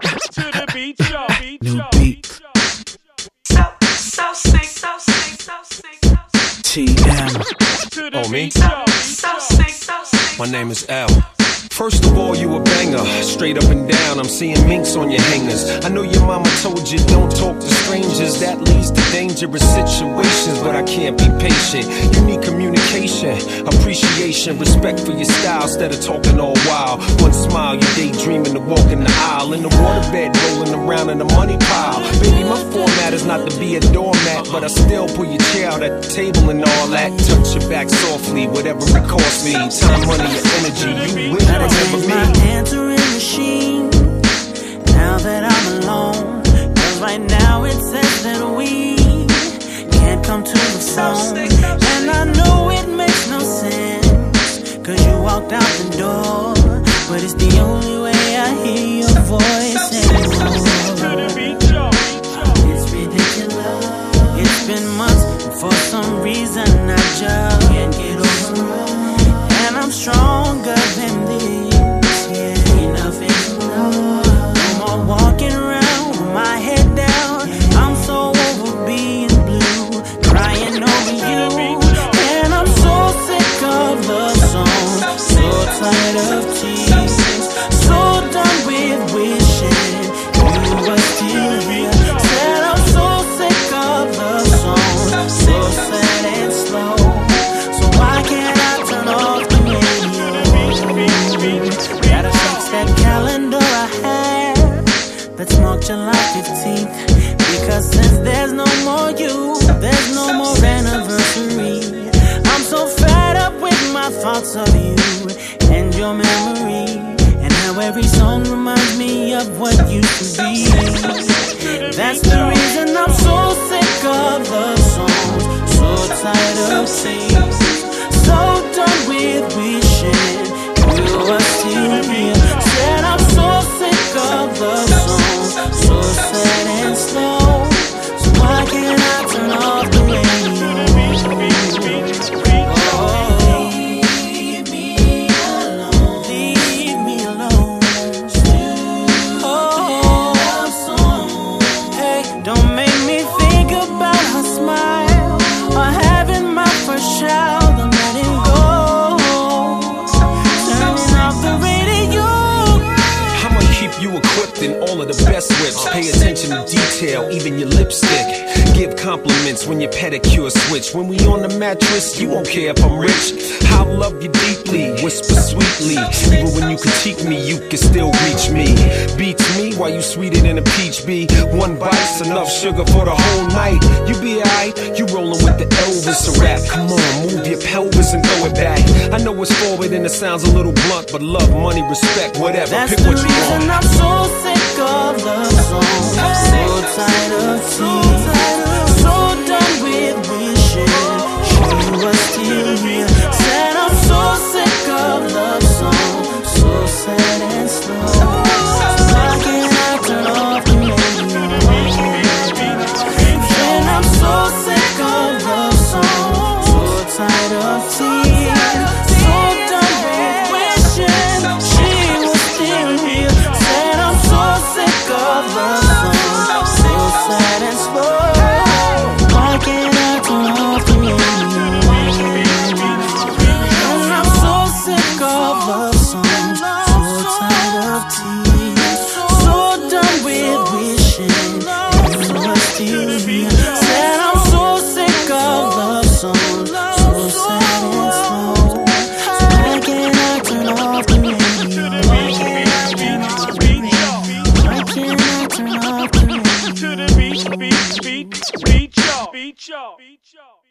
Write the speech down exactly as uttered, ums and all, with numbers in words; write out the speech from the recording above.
To the beat, yo. New beat. So, so sick, so sick, so sick, so sick. T M. Oh, me? So, so sick, so sick. My name is L. First of all, you a banger, straight up and down. I'm seeing minks on your hangers. I know your mama told you don't talk to strangers. That leads to dangerous situations, but I can't be patient. You need communication, appreciation, respect for your style instead of talking all wild. One smile, you daydreaming to walk in the aisle, in the waterbed, rolling around in the money pile. Baby, my format is not to be a doormat, but I still pull your chair out at the table and all that. Touch your back softly, whatever it costs me. Time, money, your energy, you will. Gotta change my answering machine now that I'm alone. Cause right now it says that we can't come to the phone. And I know it makes no sense, cause you walked out the door, but it's the only way I hear your voice anymore. It's ridiculous. It's been months, and for some reason I just can't get over it. And I'm stronger than this, yeah. Enough is enough. No more walking around with my head down. I'm so over being blue, crying over you. And I'm so sick of love songs, so tired of tears, so done with wishing you were still here. Said I'm so sick of love songs, so sad and slow. So why can't I turn off the Gotta fix that calendar I had that's marked July fifteenth. Because since there's no more you, there's no more anniversary. I'm so fed up with my thoughts of you and your memory, and how every song reminds me of what used to be. That's the reason I'm so sick of love songs, so tired of scenes, so done with wishing you are still here. Said I'm so sick of love songs, so sad and slow. So why can't I turn off the radio? Oh, leave me alone, leave me alone. Oh, hey, don't make me think about her smile or having my first child. I'm letting go. You equipped in all of the best whips. Pay attention to detail, even your lipstick. Give compliments when your pedicure switch. When we on the mattress, you won't care if I'm rich. I'll love you deeply, whisper sweetly. Even when you critique me, you can still reach me. Beats me while you sweeter than a peach bee. One bite's enough sugar for the whole night. You be alright, you rolling with the Elvis a rap. Come on, move your pelvis and throw it back. I know it's forward and it sounds a little blunt, but love, money, respect, whatever. That's pick what you want. I'm so sick of love songs, so tired of tears, so done with wishing she was still here. Said I'm so sick of love songs, so sad and slow. Why can't I turn off the radio? And I'm so sick of love songs, so tired of tears, so done with wishing she was still here. Sick of love songs, so sad and slow. Why can't I turn off the radio? And I'm so sick of love songs, so tired of tears, so done with wishing you were still here. Said I'm so sick of love songs, so sad and slow. So why can't I turn off the radio? To the beat, beat, beat, beat, yo, beat, yo, beat, yo.